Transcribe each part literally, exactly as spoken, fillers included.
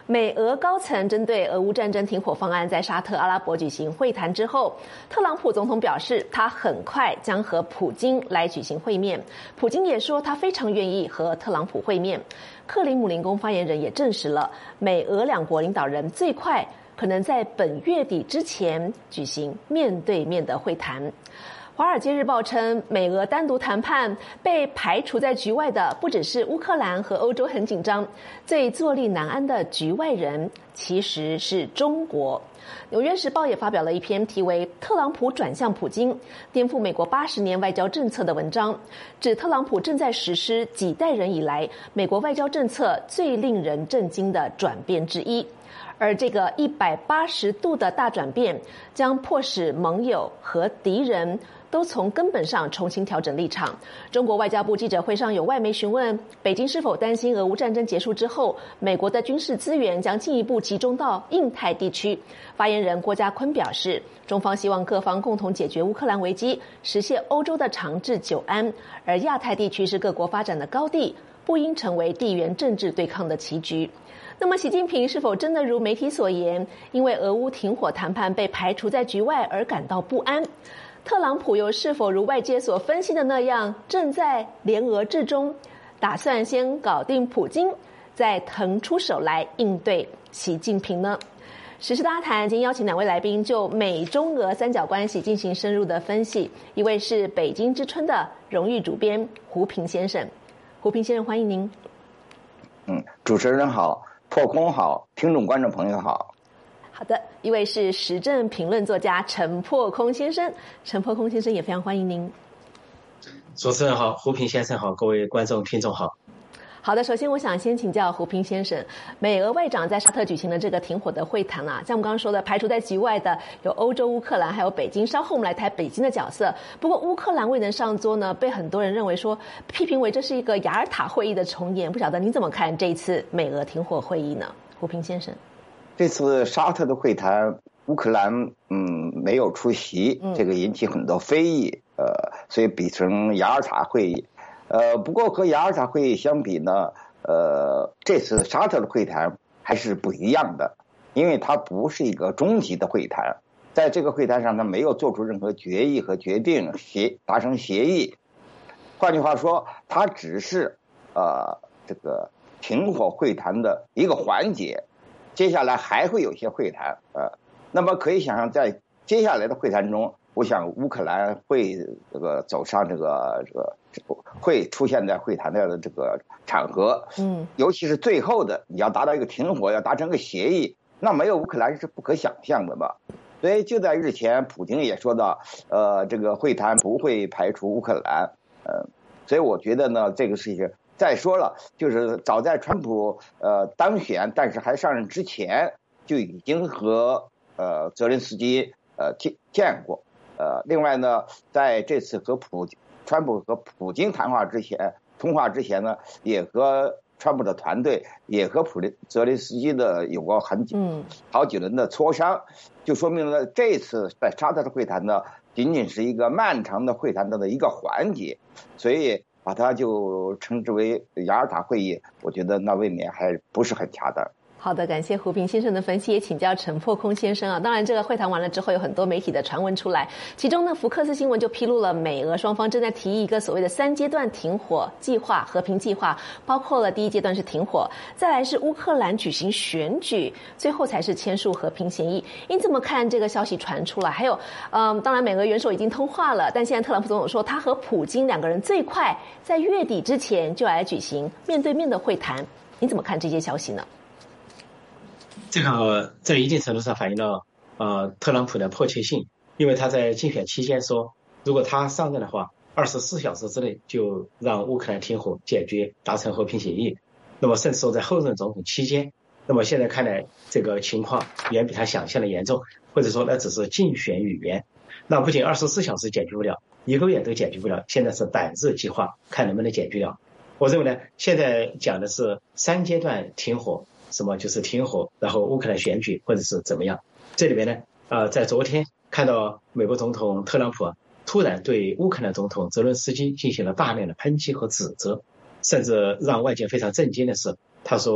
美俄高层针对俄乌战争停火方案在沙特阿拉伯举行会谈之后，特朗普总统表示，他很快将和普京来举行会面。普京也说，他非常愿意和特朗普会面。克里姆林宫发言人也证实了，美俄两国领导人最快可能在本月底之前举行面对面的会谈。《华尔街日报》称，美俄单独谈判被排除在局外的不只是乌克兰和欧洲很紧张，最坐立难安的局外人其实是中国。《纽约时报》也发表了一篇题为《特朗普转向普京，颠覆美国八十年外交政策》的文章，指特朗普正在实施几代人以来美国外交政策最令人震惊的转变之一。而这个一百八十度的大转变，将迫使盟友和敌人都从根本上重新调整立场。中国外交部记者会上有外媒询问，北京是否担心俄乌战争结束之后，美国的军事资源将进一步集中到印太地区。发言人郭家坤表示，中方希望各方共同解决乌克兰危机，实现欧洲的长治久安，而亚太地区是各国发展的高地，不应成为地缘政治对抗的棋局。那么习近平是否真的如媒体所言，因为俄乌停火谈判被排除在局外而感到不安？特朗普又是否如外界所分析的那样，正在联俄制中，打算先搞定普京，再腾出手来应对习近平呢？时事大谈今天邀请两位来宾就美中俄三角关系进行深入的分析，一位是北京之春的荣誉主编胡平先生。胡平先生，欢迎您。 嗯，主持人好，破空好，听众观众朋友好。 好的，一位是时政评论作家陈破空先生，陈破空先生也非常欢迎您。 主持人好，胡平先生好，各位观众听众好。 好的，首先我想先请教胡平先生，美俄外长在沙特举行的这个停火的会谈啊，像我们刚刚说的，排除在局外的有欧洲、乌克兰，还有北京。稍后我们来谈北京的角色。不过乌克兰未能上桌呢，被很多人认为说批评为这是一个雅尔塔会议的重演。不晓得您怎么看这一次美俄停火会议呢？胡平先生， 这次沙特的会谈，乌克兰嗯没有出席，这个引起很多非议，呃，所以比成雅尔塔会议。呃，不过和雅尔塔会议相比呢，呃，这次沙特的会谈还是不一样的，因为它不是一个终极的会谈，在这个会谈上，它没有做出任何决议和决定，协达成协议。换句话说，它只是呃这个停火会谈的一个环节，接下来还会有一些会谈，呃，那么可以想象，在接下来的会谈中，我想乌克兰会这个走上这个这个会出现在会谈的这个场合，嗯，尤其是最后的你要达到一个停火，要达成一个协议，那没有乌克兰是不可想象的嘛。所以就在日前，普京也说到，呃，这个会谈不会排除乌克兰，呃，所以我觉得呢，这个事情再说了，就是早在川普呃当选，但是还上任之前，就已经和呃泽连斯基呃见见过。呃，另外呢，在这次和普川普和普京谈话之前，通话之前呢，也和川普的团队，也和普林泽连斯基的有过很嗯好几轮的磋商，就说明了这次在沙特的会谈呢，仅仅是一个漫长的会谈的一个环节，所以把它就称之为雅尔塔会议，我觉得那未免还不是很恰当。 好的，感谢胡平先生的分析，也请教陈破空先生啊。当然，这个会谈完了之后，有很多媒体的传闻出来，其中呢，福克斯新闻就披露了美俄双方正在提议一个所谓的三阶段停火计划、和平计划，包括了第一阶段是停火，再来是乌克兰举行选举，最后才是签署和平协议。您怎么看这个消息传出来？还有，嗯，当然美俄元首已经通话了，但现在特朗普总统说他和普京两个人最快在月底之前就来举行面对面的会谈，你怎么看这些消息呢？ 这个在一定程度上反映了呃特朗普的迫切性，因为他在竞选期间说，如果他上任的话，二十四小时之内就让乌克兰停火解决，达成和平协议。那么甚至说在后任总统期间，那么现在看来这个情况远比他想象的严重，或者说那只是竞选语言。那不仅二十四小时解决不了，一个月都解决不了，现在是百日计划，看能不能解决了。我认为呢，现在讲的是三阶段停火。什么就是停火，然后乌克兰选举或者是怎么样？这里边呢，呃，在昨天看到美国总统特朗普啊，突然对乌克兰总统泽伦斯基进行了大量的抨击和指责，甚至让外界非常震惊的是，他说，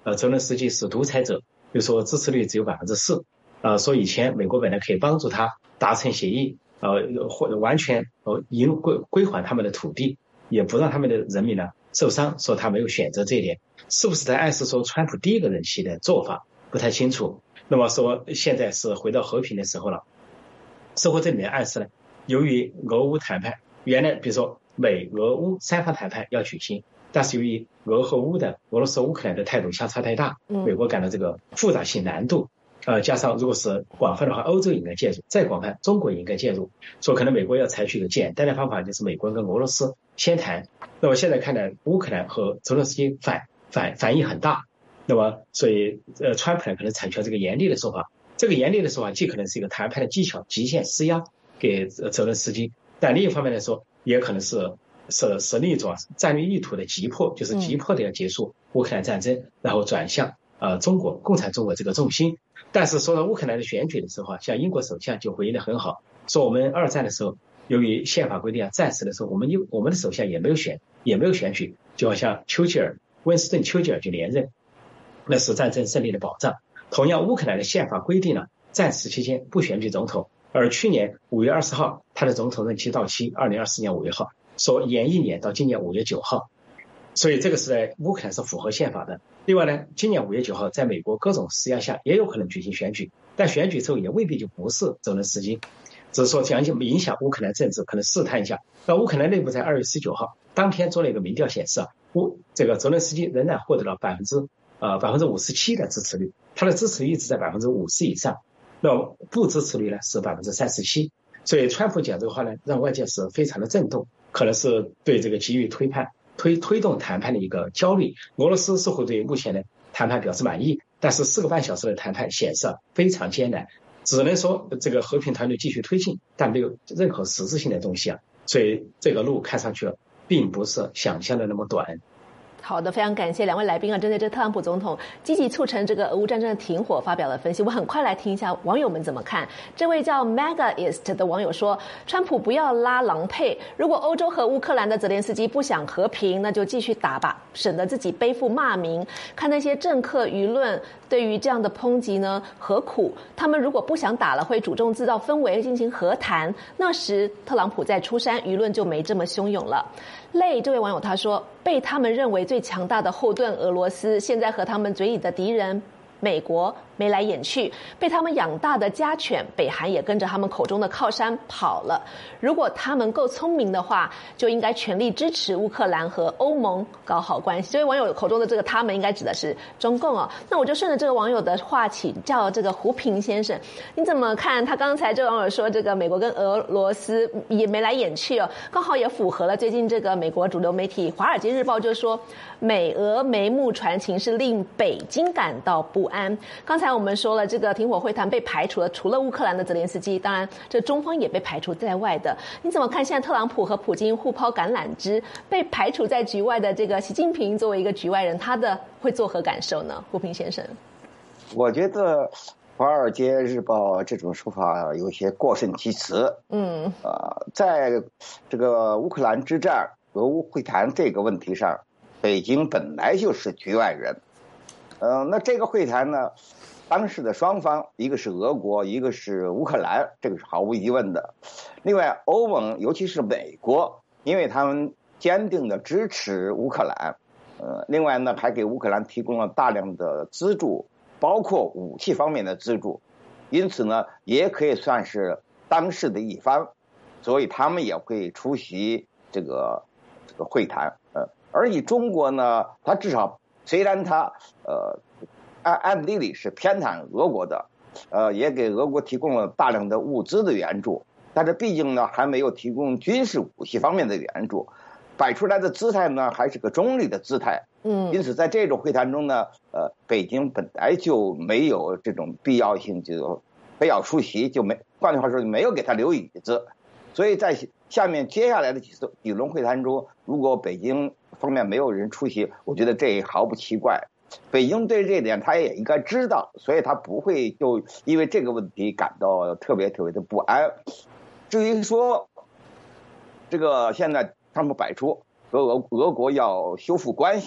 呃，泽连斯基是独裁者，就说支持率只有百分之四，呃，说以前美国本来可以帮助他达成协议，呃，或完全呃赢归归还他们的土地，也不让他们的人民呢受伤，说他没有选择这一点，是不是在暗示说川普第一个任期的做法不太清楚？那么说现在是回到和平的时候了，似乎这里面暗示呢，由于俄乌谈判原来比如说美俄乌三方谈判要举行，但是由于俄和乌的俄罗斯乌克兰的态度相差太大，美国感到这个复杂性难度，呃，加上如果是广泛的话，欧洲应该介入，再广泛，中国也应该介入，说可能美国要采取一个简单的方法，就是美国跟俄罗斯先谈。那么现在看来，乌克兰和泽连斯基反反反应很大，那么所以呃，川普呢可能采取了这个严厉的说法，这个严厉的说法既可能是一个谈判的技巧，极限施压给泽连斯基，但另一方面来说，也可能是是是另一种战略意图的急迫，就是急迫的要结束乌克兰战争，然后转向呃中国共产中国这个重心。但是说到乌克兰的选举的时候啊，像英国首相就回应得很好，说我们二战的时候，由于宪法规定啊，战时的时候我们有我们的首相也没有选也没有选举，就好像丘吉尔温斯顿丘吉尔就连任，那是战争胜利的保障。同样，乌克兰的宪法规定呢，战时期间不选举总统，而去年五月二十号他的总统任期到期，二零二四年五月号，说延一年到今年五月九号，所以这个是在乌克兰是符合宪法的。另外呢，今年五月九号在美国各种施压下也有可能举行选举，但选举之后也未必就不是泽连斯基，只是说将影响乌克兰政治，可能试探一下。那乌克兰内部在二月十九号当天做了一个民调显示啊，乌这个泽连斯基仍然获得了百分之呃百分之五十七的支持率，他的支持率一直在百分之五十以上，那不支持率呢是百分之三十七。所以川普讲这个话呢，让外界是非常的震动，可能是对这个急于推判推推动谈判的一个焦虑。俄罗斯似乎对目前的谈判表示满意，但是四个半小时的谈判显示非常艰难，只能说这个和平团队继续推进，但没有任何实质性的东西啊。所以这个路看上去并不是想象的那么短。 好的，非常感谢两位来宾啊，针对这特朗普总统积极促成这个俄乌战争的停火发表了分析。我很快来听一下网友们怎么看。这位叫 Magaist 的网友说，川普不要拉郎配，如果欧洲和乌克兰的泽连斯基不想和平，那就继续打吧，省得自己背负骂名。看那些政客舆论对于这样的抨击呢，何苦？他们如果不想打了，会主动制造氛围进行和谈，那时特朗普再出山，舆论就没这么汹涌了。累这位网友他说，被他们认为最强大的后盾俄罗斯，现在和他们嘴里的敌人美国眉来眼去，被他们养大的家犬北韩也跟着他们口中的靠山跑了。如果他们够聪明的话，就应该全力支持乌克兰和欧盟搞好关系。这位网友口中的这个他们应该指的是中共哦。那我就顺着这个网友的话请教这个胡平先生，你怎么看他刚才这个网友说这个美国跟俄罗斯也眉来眼去哦，刚好也符合了最近这个美国主流媒体《华尔街日报》就说美俄眉目传情是令北京感到不安。刚才我们说了，这个停火会谈被排除了，除了乌克兰的泽连斯基，当然这中方也被排除在外的。你怎么看现在特朗普和普京互抛橄榄枝，被排除在局外的这个习近平作为一个局外人，他的会作何感受呢？胡平先生， 我觉得《华尔街日报》这种说法有些过甚其词。嗯，呃，在这个乌克兰之战、俄乌会谈这个问题上，北京本来就是局外人。呃，那这个会谈呢，当时的双方一个是俄国，一个是乌克兰，这个是毫无疑问的。另外，欧盟尤其是美国，因为他们坚定的支持乌克兰，呃，另外呢还给乌克兰提供了大量的资助，包括武器方面的资助，因此呢也可以算是当事的一方，所以他们也会出席这个这个会谈。呃，而以中国呢，他至少虽然他呃暗暗地里是偏袒俄国的，呃，也给俄国提供了大量的物资的援助，但是毕竟呢还没有提供军事武器方面的援助，摆出来的姿态呢还是个中立的姿态。嗯，因此在这种会谈中呢，呃，北京本来就没有这种必要性，就非要出席，就没，换句话说，没有给他留椅子。所以在下面接下来的几次几轮会谈中，如果北京方面没有人出席，我觉得这毫不奇怪。北京对这一点他也应该知道，所以他不会就因为这个问题感到特别特别的不安。至于说这个现在他们摆出和俄俄国要修复关系，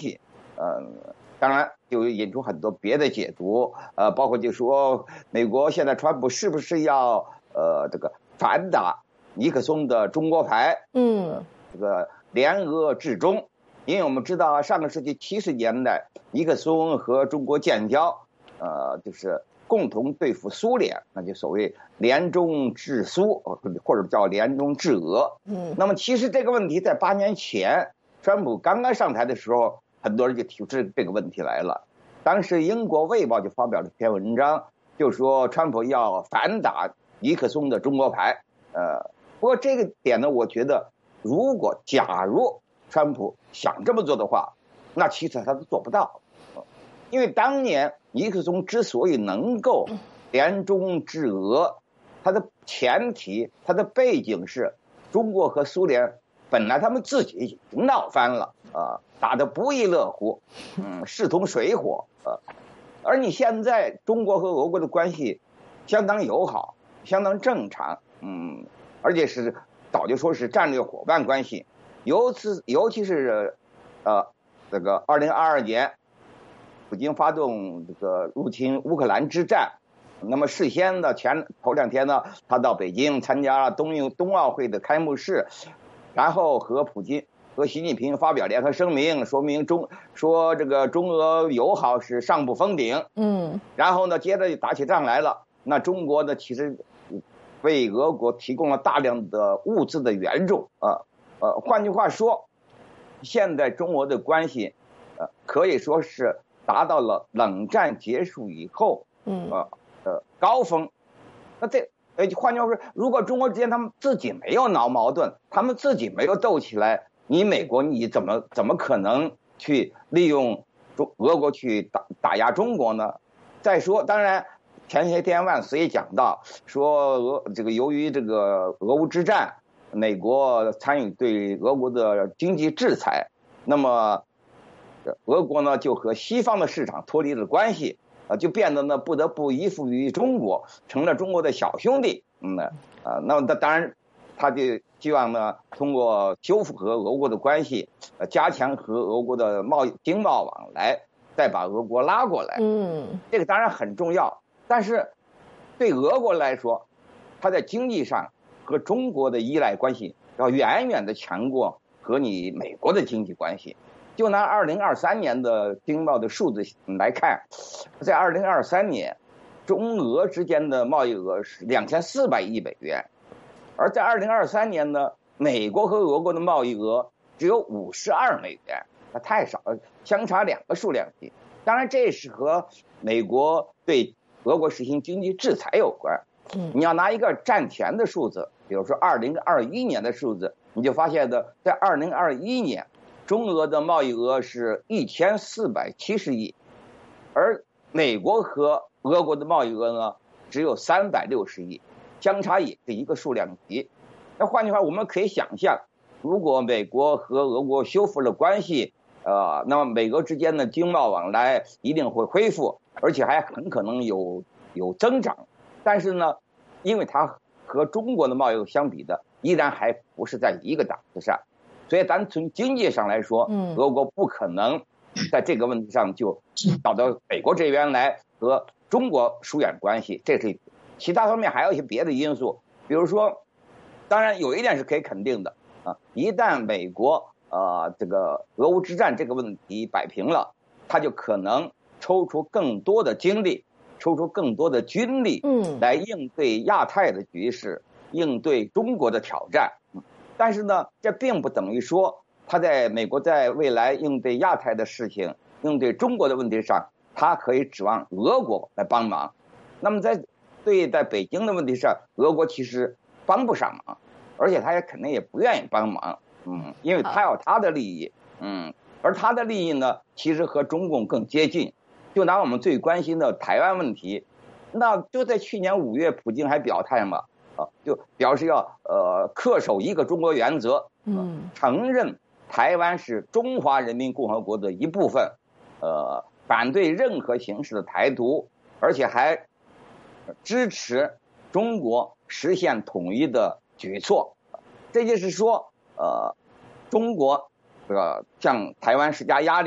嗯，当然就引出很多别的解读，呃，包括就说美国现在川普是不是要呃这个反打尼克松的中国牌， 嗯， 这个联俄制中，因为我们知道上个世纪七十年代尼克松和中国建交，呃，就是共同对付苏联，那就所谓联中制苏，或者叫联中制俄。 嗯， 那么其实这个问题在八年前川普刚刚上台的时候，很多人就提出这个问题来了。当时英国卫报就发表了一篇文章，就说川普要反打尼克松的中国牌。呃，不过这个点呢，我觉得如果假如川普想这么做的话，那其实他都做不到。因为当年尼克松之所以能够联中制俄，它的前提、它的背景是中国和苏联本来他们自己已经闹翻了啊、呃，打得不亦乐乎，嗯，势同水火啊、呃。而你现在中国和俄国的关系相当友好，相当正常，嗯，而且是早就说是战略伙伴关系，尤其尤其是呃这个二零二二年。普京发动这个入侵乌克兰之战，那么事先呢，前头两天呢，他到北京参加冬运冬奥会的开幕式，然后和普京和习近平发表联合声明，说明中说这个中俄友好是上不封顶。嗯，然后呢，接着就打起仗来了。那中国呢，其实为俄国提供了大量的物资的援助啊，呃，换句话说，现在中俄的关系，呃，可以说是达到了冷战结束以后，嗯，呃呃高峰。那这呃换句话说，如果中国之间他们自己没有闹矛盾，他们自己没有斗起来，你美国你怎么怎么可能去利用中俄国去打打压中国呢？再说，当然前些天万斯也讲到说俄这个由于这个俄乌之战，美国参与对俄国的经济制裁，那么俄国呢就和西方的市场脱离了关系，啊，就变得呢不得不依附于中国，成了中国的小兄弟。嗯，啊，那么当然，他就希望呢通过修复和俄国的关系，呃，加强和俄国的贸易经贸往来，再把俄国拉过来。嗯，这个当然很重要，但是对俄国来说，它在经济上和中国的依赖关系要远远的强过和你美国的经济关系。就拿二零二三年的经贸的数字来看，在二零二三年，中俄之间的贸易额是两千四百亿美元，而在二零二三年呢，美国和俄国的贸易额只有五十二美元，那太少了，相差两个数量级。当然，这是和美国对俄国实行经济制裁有关。你要拿一个战前的数字，比如说二零二一年的数字，你就发现的，在二零二一年。中俄的贸易额是一千四百七十亿，而美国和俄国的贸易额呢只有三百六十亿，相差也是一个数量级。那换句话，我们可以想象，如果美国和俄国修复了关系，呃，那么美俄之间的经贸往来一定会恢复，而且还很可能有有增长。但是呢，因为它和中国的贸易相比的，依然还不是在一个档次上。所以，咱从经济上来说，俄国不可能在这个问题上就跑到美国这边来和中国疏远关系。这是其他方面还有一些别的因素，比如说，当然有一点是可以肯定的啊，一旦美国呃这个俄乌之战这个问题摆平了，他就可能抽出更多的精力，抽出更多的军力，嗯，来应对亚太的局势，应对中国的挑战。但是呢，这并不等于说他在美国在未来应对亚太的事情、应对中国的问题上，他可以指望俄国来帮忙。那么在对在北京的问题上，俄国其实帮不上忙，而且他也肯定也不愿意帮忙，嗯，因为他有他的利益，嗯，而他的利益呢，其实和中共更接近。就拿我们最关心的台湾问题，那就在去年五月，普京还表态嘛。啊，就表示要呃恪守一个中国原则，嗯，承认台湾是中华人民共和国的一部分，呃，反对任何形式的台独，而且还支持中国实现统一的举措。这就是说，呃，中国这个向台湾施加压力，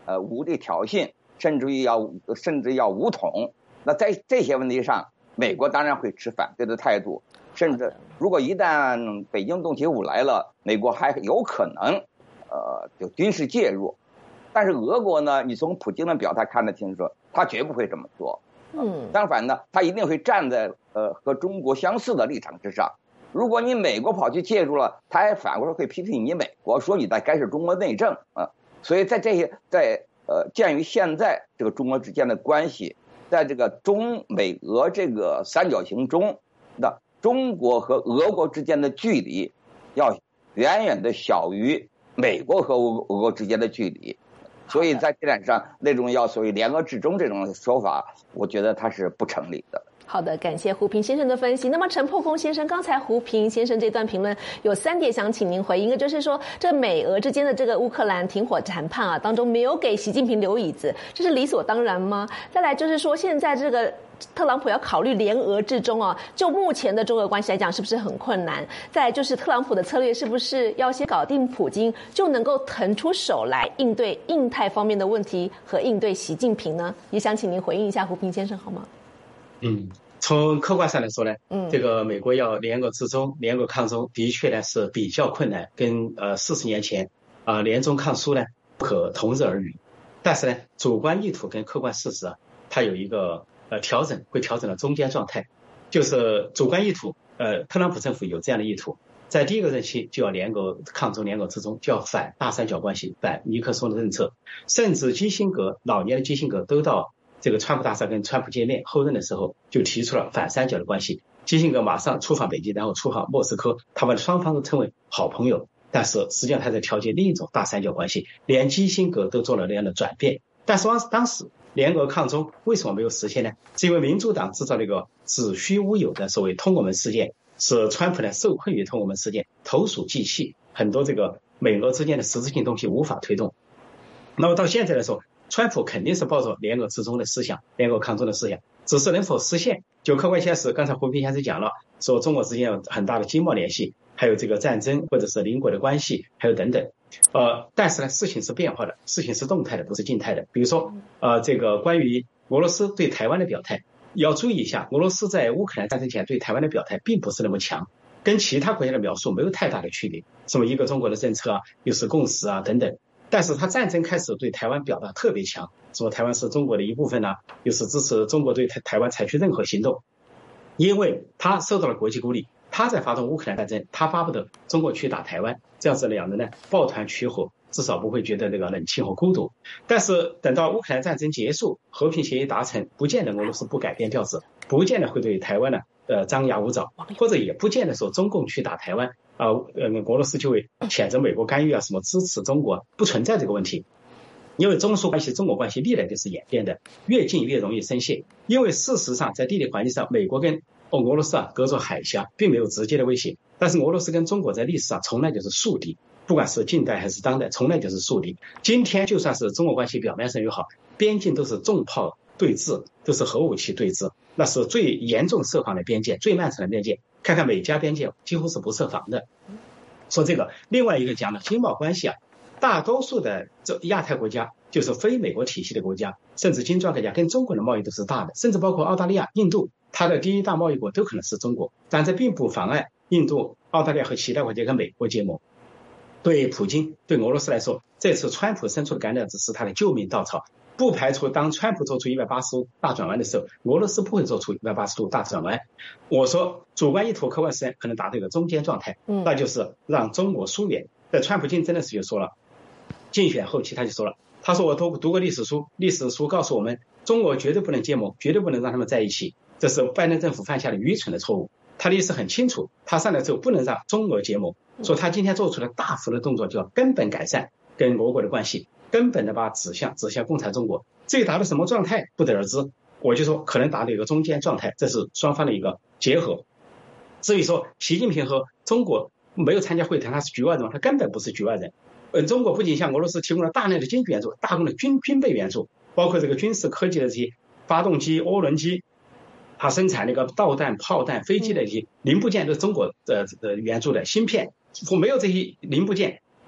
呃武力挑衅，甚至于要甚至要武统。那在这些问题上，美国当然会持反对的态度，甚至如果一旦北京动起武来了，美国还有可能呃就军事介入。但是俄国呢，你从普京的表态看得清楚，他绝不会这么做。 嗯， 相反呢，他一定会站在呃和中国相似的立场之上。如果你美国跑去介入了，他还反过来会批评你美国，说你在干涉中国内政啊。所以在这些在呃鉴于现在这个中国之间的关系，在这个中美俄这个三角形中的中国和俄国之间的距离，要远远的小于美国和俄国之间的距离。所以在这点上，那种要所谓联俄制中这种说法，我觉得它是不成立的。 好的，感谢胡平先生的分析。那么陈破空先生，刚才胡平先生这段评论有三点想请您回应，一个就是说，这美俄之间的这个乌克兰停火谈判啊当中没有给习近平留椅子，这是理所当然吗？再来就是说，现在这个特朗普要考虑联俄制中啊，就目前的中俄关系来讲，是不是很困难？再来就是特朗普的策略是不是要先搞定普京，就能够腾出手来应对印太方面的问题和应对习近平呢？也想请您回应一下胡平先生好吗？ 嗯，从客观上来说呢， 嗯， 这个美国要联俄制中、联俄抗中，的确呢是比较困难，跟呃四十年前啊、呃、联中抗苏呢不可同日而语。但是呢，主观意图跟客观事实啊，它有一个呃调整，会调整到中间状态。就是主观意图，呃，特朗普政府有这样的意图，在第一个任期就要联俄抗中、联俄制中，就要反大三角关系，反尼克松的政策，甚至基辛格老年的基辛格都到这个川普大厦跟川普见面后任的时候，就提出了反三角的关系。基辛格马上出访北京，然后出访莫斯科，他们双方都称为好朋友。但是实际上他在调节另一种大三角关系，连基辛格都做了那样的转变。但是当时联俄抗中为什么没有实现呢？是因为民主党制造了一个子虚乌有的所谓通俄门事件，使川普呢受困于通俄门事件，投鼠忌器，很多这个美俄之间的实质性东西无法推动。那么到现在来说，川普肯定是抱着联俄制中的思想，联俄抗中的思想，只是能否实现，就客观现实。刚才胡平先生讲了，说中国之间有很大的经贸联系，还有这个战争或者是邻国的关系，还有等等。呃，但是呢，事情是变化的，事情是动态的，不是静态的。比如说，呃，这个关于俄罗斯对台湾的表态，要注意一下，俄罗斯在乌克兰战争前对台湾的表态并不是那么强，跟其他国家的描述没有太大的区别，什么一个中国的政策啊，又是共识啊等等。但是他战争开始对台湾表达特别强，说台湾是中国的一部分啊，又是支持中国对台台湾采取任何行动，因为他受到了国际孤立，他在发动乌克兰战争，他巴不得中国去打台湾，这样子两人呢抱团取火，至少不会觉得这个冷清和孤独。但是等到乌克兰战争结束，和平协议达成，不见得俄罗斯不改变调子，不见得会对台湾呢呃张牙舞爪，或者也不见得说中共去打台湾啊，呃俄罗斯就会谴责美国干预啊，什么支持中国，不存在这个问题。因为中苏关系、中国关系历来就是演变的，越近越容易生懈。因为事实上，在地理环境上，美国跟俄罗斯啊隔着海峡，并没有直接的威胁。但是俄罗斯跟中国在历史上从来就是宿敌，不管是近代还是当代，从来就是宿敌。今天就算是中国关系表面上友好，边境都是重炮对峙，都是核武器对峙，那是最严重设防的边界，最漫长的边界。看看美加边界几乎是不设防的。说这个，另外一个讲的经贸关系啊。大多数的这亚太国家，就是非美国体系的国家，甚至金砖国家跟中国的贸易都是大的，甚至包括澳大利亚、印度，它的第一大贸易国都可能是中国，但这并不妨碍印度、澳大利亚和其他国家跟美国结盟。对普京、对俄罗斯来说，这次川普伸出的橄榄枝是他的救命稻草，不排除当川普做出一百八十度大转弯的时候，俄罗斯不会做出一百八十度大转弯。我说主观意图、客观实现可能达到一个中间状态，那就是让中国疏远。在川普竞争的时候就说了。竞选后期他就说了，他说我读读过历史书，历史书告诉我们，中国绝对不能结盟，绝对不能让他们在一起，这是拜登政府犯下的愚蠢的错误。他的意思很清楚，他上来之后不能让中俄结盟，说他今天做出了大幅的动作，就要根本改善跟俄国的关系，根本的把指向指向共产中国。至于达到什么状态不得而知，我就说可能达到一个中间状态，这是双方的一个结合。至于说习近平和中国没有参加会谈，他是局外人，他根本不是局外人。呃，中国不仅向俄罗斯提供了大量的经济援助，大量的军军备援助，包括这个军事科技的这些发动机、涡轮机，它生产那个导弹、炮弹、飞机的一些零部件都是中国呃呃援助的芯片。如果没有这些零部件，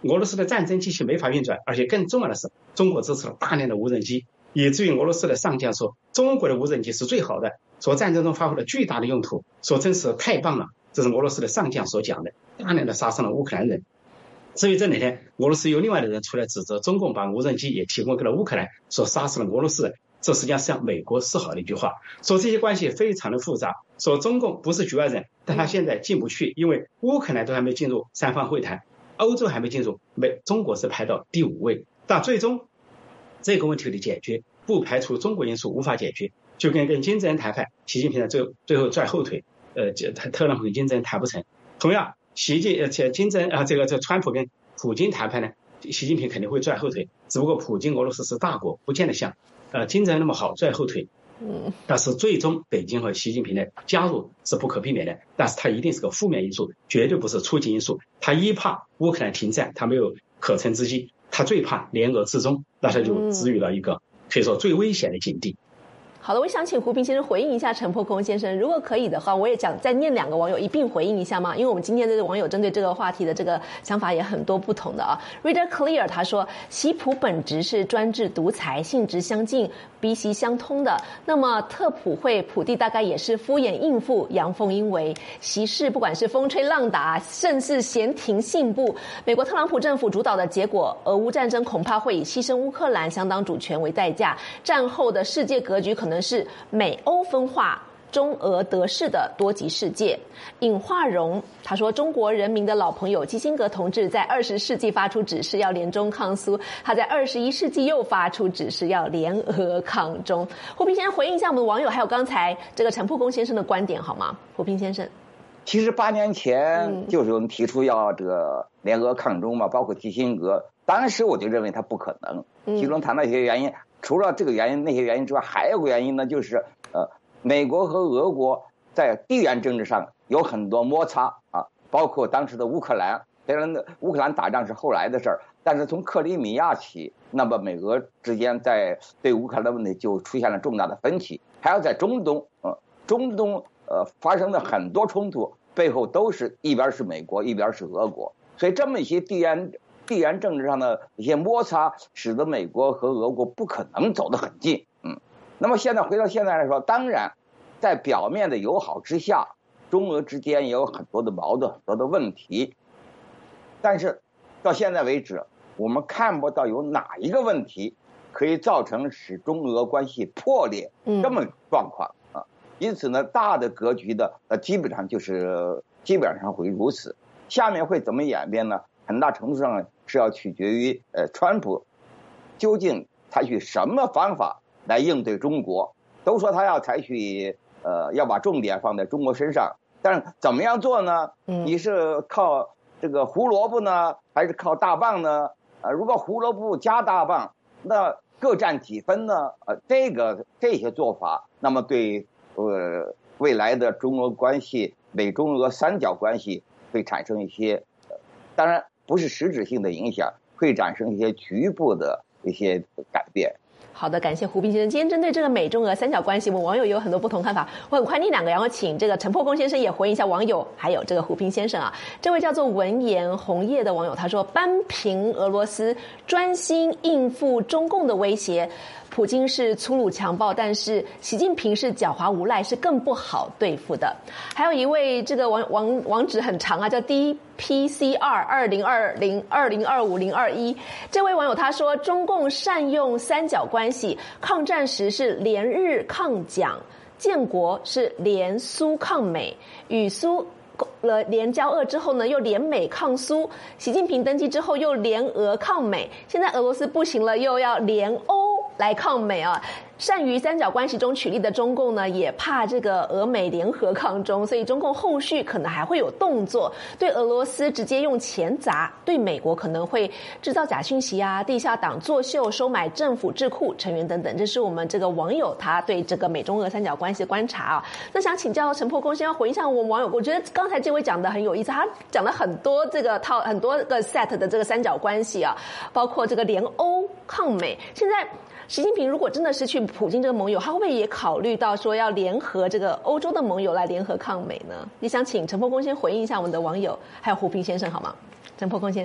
俄罗斯的战争机器没法运转，而且更重要的是，中国支持了大量的无人机，以至于俄罗斯的上将说，中国的无人机是最好的，说战争中发挥了巨大的用途，说真是太棒了。这是俄罗斯的上将所讲的，大量的杀伤了乌克兰人。至于这两天，俄罗斯有另外的人出来指责中共把无人机也提供给了乌克兰，说杀死了俄罗斯人。这实际上是向美国示好的一句话，说这些关系非常的复杂，说中共不是局外人，但他现在进不去，因为乌克兰都还没进入三方会谈，欧洲还没进入，美中国是排到第五位。但最终这个问题的解决，不排除中国因素无法解决，就跟跟金正恩谈判，习近平在最最后拽后腿，呃，特朗普跟金正恩谈不成。同样，习近呃金正恩啊，这个这川普跟普京谈判呢，习近平肯定会拽后腿，只不过普京俄罗斯是大国，不见得像呃金正恩那么好拽后腿。嗯，但是最终北京和习近平的加入是不可避免的，但是它一定是个负面因素，绝对不是促进因素。他一怕乌克兰停战，他没有可乘之机，他最怕联俄制中，那他就置于了一个可以说最危险的境地。 好的，我想请胡平先生回应一下陈破空先生，如果可以的话，我也想再念两个网友一并回应一下嘛，因为我们今天这个网友针对这个话题的这个想法也很多不同的啊。Reader Clear 他说，习普本质是专制独裁，性质相近，鼻息相通的。那么特普会普地大概也是敷衍应付，阳奉阴违。习氏不管是风吹浪打，甚至闲庭信步，美国特朗普政府主导的结果，俄乌战争恐怕会以牺牲乌克兰相当主权为代价，战后的世界格局可能是美欧分化、中俄得势的多极世界。尹化荣他说，中国人民的老朋友基辛格同志在二十世纪发出指示要联中抗苏，他在二十一世纪又发出指示要联俄抗中。胡平先生回应一下我们的网友，还有刚才这个陈破空先生的观点好吗？胡平先生， 其实八年前就是有人提出要这个联俄抗中嘛，包括基辛格，当时我就认为他不可能。其中谈到一些原因，除了这个原因那些原因之外，还有个原因呢，就是呃，美国和俄国在地缘政治上有很多摩擦啊，包括当时的乌克兰。虽然乌克兰打仗是后来的事儿，但是从克里米亚起，那么美俄之间在对乌克兰的问题就出现了重大的分歧。还有在中东，呃，中东呃发生的很多冲突背后都是一边是美国，一边是俄国，所以这么一些地缘地缘政治上的一些摩擦，使得美国和俄国不可能走得很近。嗯，那么现在回到现在来说，当然在表面的友好之下，中俄之间也有很多的矛盾，很多的问题，但是到现在为止，我们看不到有哪一个问题可以造成使中俄关系破裂这么状况啊。因此呢，大的格局的呃基本上就是基本上会如此。下面会怎么演变呢？很大程度上是要取决于呃川普究竟采取什么方法来应对中国。都说他要采取呃要把重点放在中国身上，但是怎么样做呢？你是靠这个胡萝卜呢，还是靠大棒呢？呃，如果胡萝卜加大棒，那各占几分呢？呃，这个这些做法，那么对呃未来的中俄关系、美中俄三角关系会产生一些，呃、当然不是实质性的影响，会产生一些局部的一些改变。 好的，感谢胡平先生。今天针对这个美中俄三角关系，我们网友有很多不同看法。我很快念两个，然后请这个陈破空先生也回应一下网友，还有这个胡平先生啊。这位叫做文言红叶的网友他说，扳平俄罗斯，专心应付中共的威胁。普京是粗鲁强暴，但是习近平是狡猾无赖，是更不好对付的。还有一位这个网网网址很长啊，叫 D P C R 二零二零二零二五零二一。这位网友他说，中共善用三角关系，抗战时是联日抗蒋，建国是联苏抗美，与苏了联交恶之后呢，又联美抗苏。习近平登基之后又联俄抗美，现在俄罗斯不行了，又要联欧来抗美啊。善于三角关系中取利的中共呢，也怕这个俄美联合抗中，所以中共后续可能还会有动作，对俄罗斯直接用钱砸，对美国可能会制造假讯息啊、地下党作秀、收买政府智库成员等等。这是我们这个网友他对这个美中俄三角关系的观察啊。那想请教陈破空先要回应一下我们网友，我觉得刚才这位讲的很有意思，他讲了很多这个套很多个 set 的这个三角关系啊，包括这个联欧抗美。现在习近平如果真的失去普京这个盟友，他会不会也考虑到说要联合这个欧洲的盟友来联合抗美呢？也想请陈破空先回应一下我们的网友，还有胡平先生好吗？陈破空先。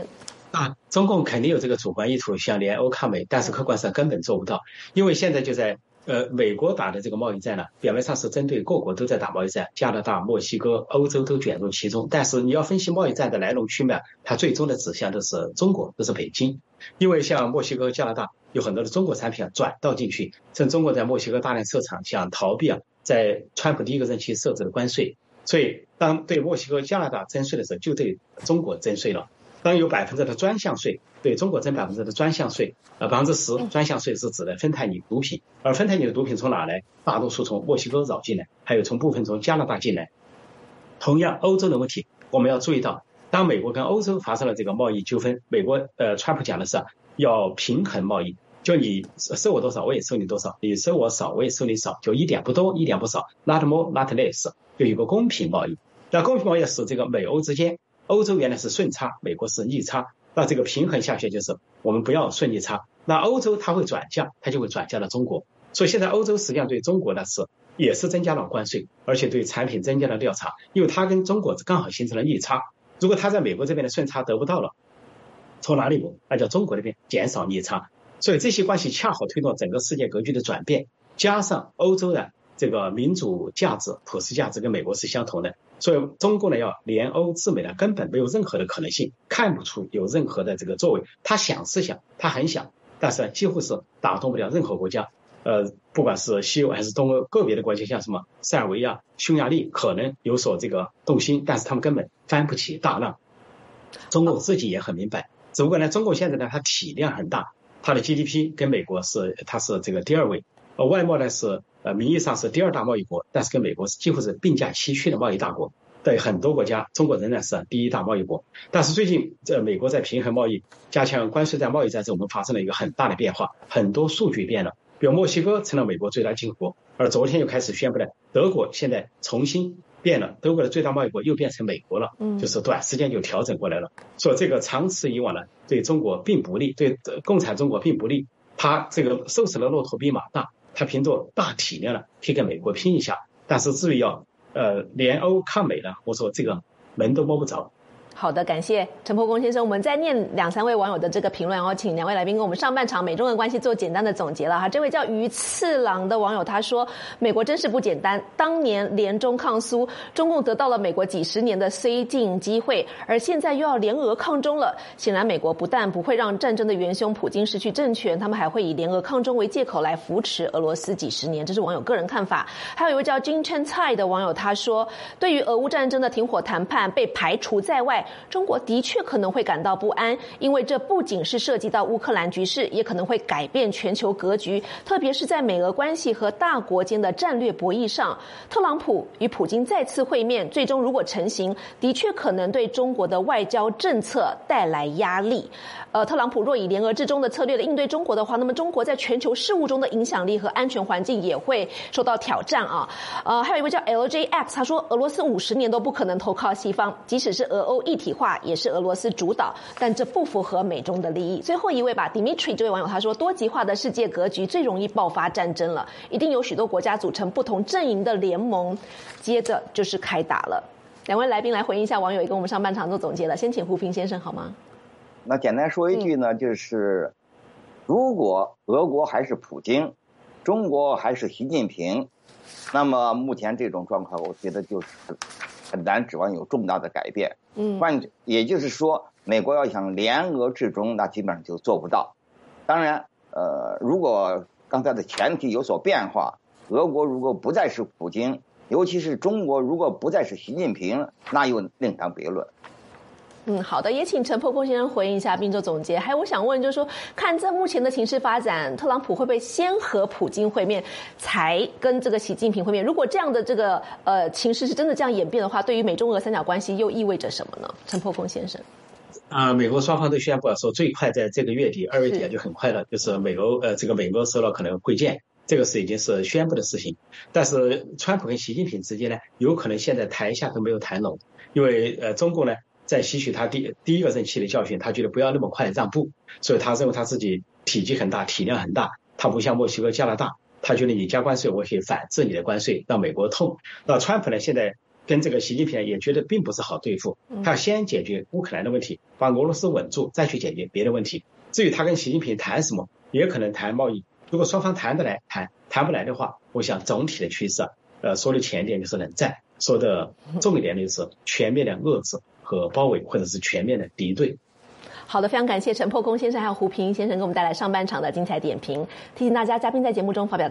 啊，中共肯定有这个主观意图，想联欧抗美，但是客观上根本做不到，因为现在就在呃美国打的这个贸易战呢，表面上是针对各国都在打贸易战，加拿大、墨西哥、欧洲都卷入其中，但是你要分析贸易战的来龙去脉，它最终的指向都是中国，都是北京，因为像墨西哥、加拿大有很多的中国产品啊转到进去，趁中国在墨西哥大量设厂，想逃避啊在川普第一个任期设置的关税，所以当对墨西哥、加拿大征税的时候，就对中国征税了。当有百分之的专项税，对中国征百分之的专项税，呃，百分之十专项税是指的芬太尼毒品，而芬太尼的毒品从哪来？大多数从墨西哥绕进来，还有从部分从加拿大进来。同样，欧洲的问题我们要注意到，当美国跟欧洲发生了这个贸易纠纷，美国呃，川普讲的是要平衡贸易，就你收我多少，我也收你多少，你收我少，我也收你少，就一点不多，一点不少 ，not more, not less， 就有个公平贸易。那公平贸易是这个美欧之间。欧洲原来是顺差，美国是逆差，那这个平衡下去就是我们不要顺逆差，那欧洲它会转嫁，它就会转嫁到中国，所以现在欧洲实际上对中国的是也是增加了关税，而且对产品增加了调查，因为它跟中国刚好形成了逆差，如果它在美国这边的顺差得不到了，从哪里补？那叫中国那边减少逆差，所以这些关系恰好推动整个世界格局的转变，加上欧洲的这个民主价值、普世价值跟美国是相同的。所以中共呢要联欧制美呢，根本没有任何的可能性，看不出有任何的这个作为。他想是想，他很想，但是几乎是打动不了任何国家。呃，不管是西欧还是东欧，个别的国家像什么塞尔维亚、匈牙利可能有所这个动心，但是他们根本翻不起大浪。中共自己也很明白，只不过呢，中共现在呢，它体量很大，它的 G D P 跟美国是它是这个第二位，呃，外贸呢是。呃，名义上是第二大贸易国，但是跟美国是几乎是并驾齐驱的贸易大国。对很多国家，中国仍然是第一大贸易国。但是最近，这美国在平衡贸易、加强关税战、贸易战中，我们发生了一个很大的变化，很多数据变了。比如墨西哥成了美国最大进口国，而昨天又开始宣布了，德国现在重新变了，德国的最大贸易国又变成美国了，就是短时间就调整过来了。所以这个长此以往呢，对中国并不利，对共产中国并不利。它这个瘦死了骆驼比马大。他凭着大体量呢，可以跟美国拼一下，但是至于要呃联欧抗美呢，我说这个门都摸不着。 好的，感谢陈伯公先生。我们再念两三位网友的这个评论，然后请两位来宾跟我们上半场美中的关系做简单的总结了哈。这位叫鱼次郎的网友他说，美国真是不简单，当年联中抗苏，中共得到了美国几十年的绥靖机会，而现在又要联俄抗中了。显然美国不但不会让战争的元凶普京失去政权，他们还会以联俄抗中为借口来扶持俄罗斯几十年，这是网友个人看法。还有一位叫金圈菜的网友他说，对于俄乌战争的停火谈判被排除在外，中国的确可能会感到不安，因为这不仅是涉及到乌克兰局势，也可能会改变全球格局，特别是在美俄关系和大国间的战略博弈上。特朗普与普京再次会面，最终如果成行，的确可能对中国的外交政策带来压力。呃，特朗普若以联俄制中的策略来应对中国的话，那么中国在全球事务中的影响力和安全环境也会受到挑战啊。呃，还有一位叫 L J X， 他说俄罗斯五十年都不可能投靠西方，即使是俄欧一体化，也是俄罗斯主导，但这不符合美中的利益。最后一位吧 ，Dimitri 这位网友他说，多极化的世界格局最容易爆发战争了，一定有许多国家组成不同阵营的联盟，接着就是开打了。两位来宾来回应一下网友也跟我们上半场做总结了，先请胡平先生好吗？ 那简单说一句呢，就是如果俄国还是普京，中国还是习近平，那么目前这种状况，我觉得就是很难指望有重大的改变。嗯，换也就是说，美国要想联俄制中，那基本上就做不到。当然，呃，如果刚才的前提有所变化，俄国如果不再是普京，尤其是中国如果不再是习近平，那又另当别论。 嗯，好的，也请陈伯公先生回应一下并做总结。还有我想问，就是说，看这目前的情势发展，特朗普会不会先和普京会面，才跟这个习近平会面？如果这样的这个呃情势是真的这样演变的话，对于美中俄三角关系又意味着什么呢？陈伯公先生。 啊、呃，美国双方都宣布了说，最快在这个月底，二月底就很快了，就是美欧呃这个美国首脑可能会见，这个是已经是宣布的事情。但是川普跟习近平之间呢，有可能现在台下都没有谈拢，因为呃中共呢。在吸取他第第一个任期的教训，他觉得不要那么快让步，所以他认为他自己体积很大，体量很大，他不像墨西哥、加拿大，他觉得你加关税，我可以反制你的关税，让美国痛。那川普呢，现在跟这个习近平也觉得并不是好对付，他要先解决乌克兰的问题，把俄罗斯稳住，再去解决别的问题。至于他跟习近平谈什么，也可能谈贸易。如果双方谈得来，谈谈不来的话，我想总体的趋势，呃，说的浅一点就是冷战，说的重一点的就是全面的遏制和包围，或者是全面的敌对。 好的，非常感谢陈破空先生还有胡平先生给我们带来上半场的精彩点评。提醒大家，嘉宾在节目中发表